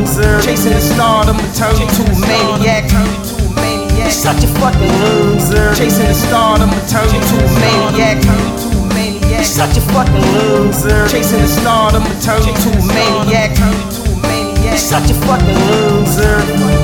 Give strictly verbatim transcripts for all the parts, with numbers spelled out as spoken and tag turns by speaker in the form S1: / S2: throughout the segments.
S1: loser. Chasing the stardom will turn you to a maniac. You're such a fucking loser. Chasing the stardom will turn you to a maniac. You're such a fucking loser. Chasing the stardom will turn you to a maniac. You're such a fucking loser.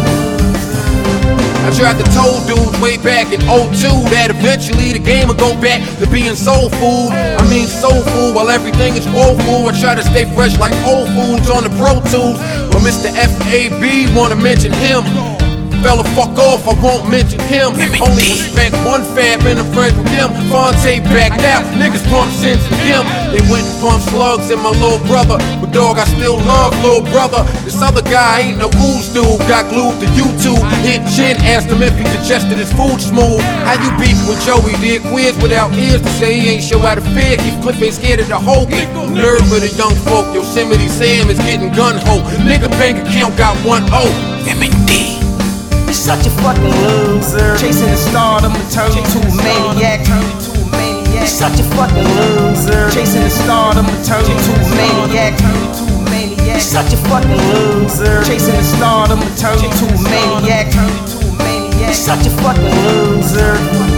S2: I tried to told dudes way back in oh two that eventually the game would go back to being soul food. I mean soul food while everything is woeful. I try to stay fresh like Whole Foods on the Pro Tools. But Mister F A B wanna mention him. Fella, fuck off, I won't mention him. Only respect one fab and I'm friends with him. Fonte back now, niggas pump sense to him. They went and pumped slugs in my little brother. But dog, I still love little brother. This other guy ain't no ooze dude. Got glued to YouTube. Hit chin, asked him if he digested his food smooth. How you beef with Joey? Did quiz without ears to say he ain't show how to fear. Keith Cliff ain't scared of the whole nerve of the young folk. Yosemite Sam is getting gun ho. Nigga bank account got one O. M and D.
S1: You're such a fucking loser. Chasing the stardom will turn you to a maniac. You're such a fucking loser. Chasing the stardom will turn you to a maniac. You're such a fucking loser. Chasing the stardom will turn you to a maniac. You're such a fucking loser.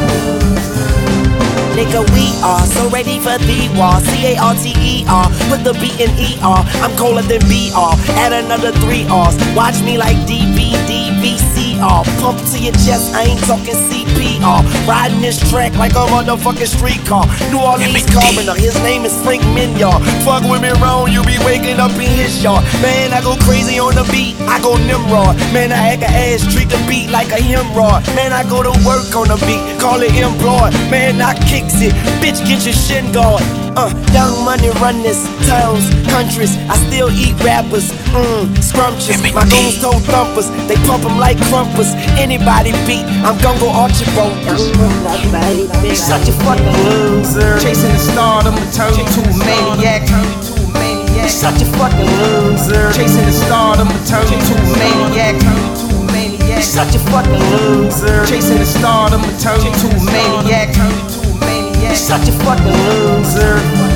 S3: Nigga, we are so ready for the war. C A R T E R, put the B in E R. I'm colder than B R, add another three R's. Watch me like D V D V C R. Pump to your chest, I ain't talking C P R. Riding this track like a motherfucking streetcar. New Orleans Coroner, his name is Frank Minyard. Fuck with me wrong, you be waking up in his yard. Man, I go crazy on the beat, I go Nimrod. Man, I act a ass, treat the beat like a hemorrhoid. Man, I go to work on the beat, call it employed. Man, I kicks it, bitch, get your shin guard. Uh, Young Money run this, towns, countries. I still eat rappers, mmm, scrumptious. My goons told thumpers, they pump them like crumpers. Anybody beat, I'm gon' go Archibald.
S1: You're such a fucking loser. Chasing the stardom will turn you to a maniac. You're such a fucking loser. Chasing the stardom will turn you to a maniac. You're such a fucking loser. Chasing the stardom will turn you to a maniac. You're such a fucking loser.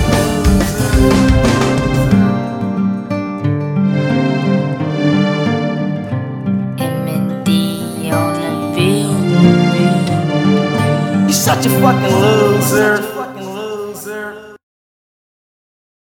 S4: M and D on the field.
S1: You're such a fucking loser.